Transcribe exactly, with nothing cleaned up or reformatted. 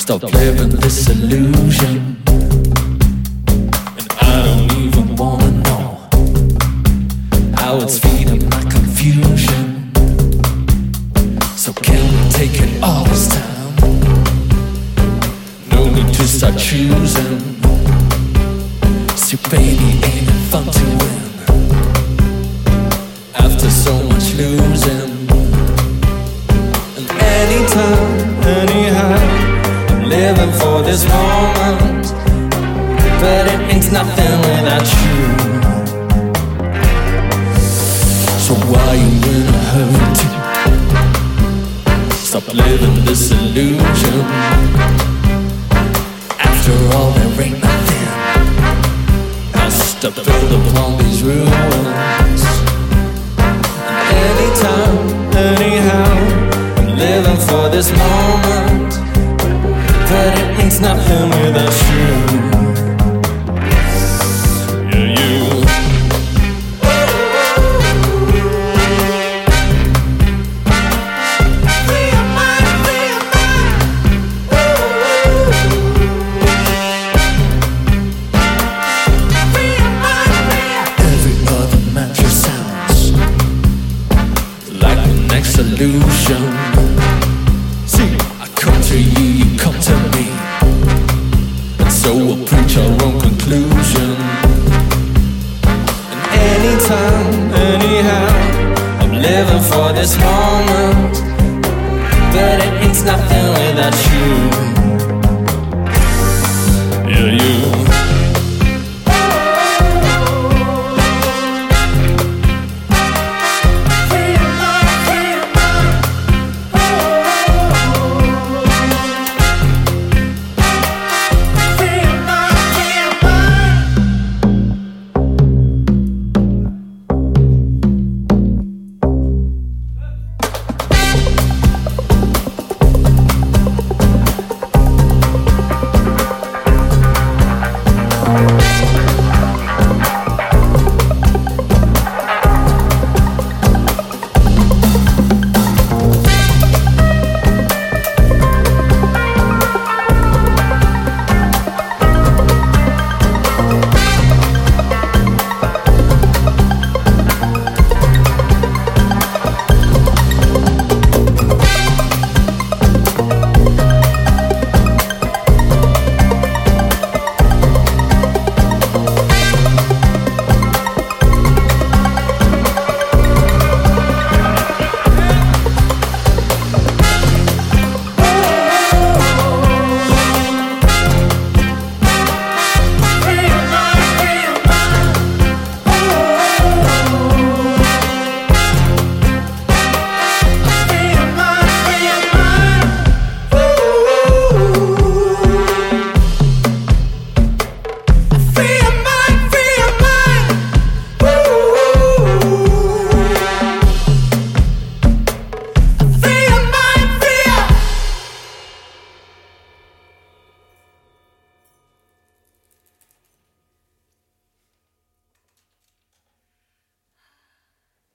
Stop living this illusion, and I don't even wanna know how it's feeding my confusion. So can we take it all this time? No need to start choosing. See, baby, ain't it fun to win after so much losing? And anytime, anyhow, I'm living for this moment, but it means nothing without you. So why you in a hurry to stop living this illusion? After all, there ain't nothing else to build upon these ruins. And anytime, anyhow, I'm living for this moment, but it means nothing without you. Yeah, you. Illusion. See, I come to you, you come to me, and so we'll preach our own conclusion. And anytime, anyhow, I'm living for this moment, but it means nothing without you.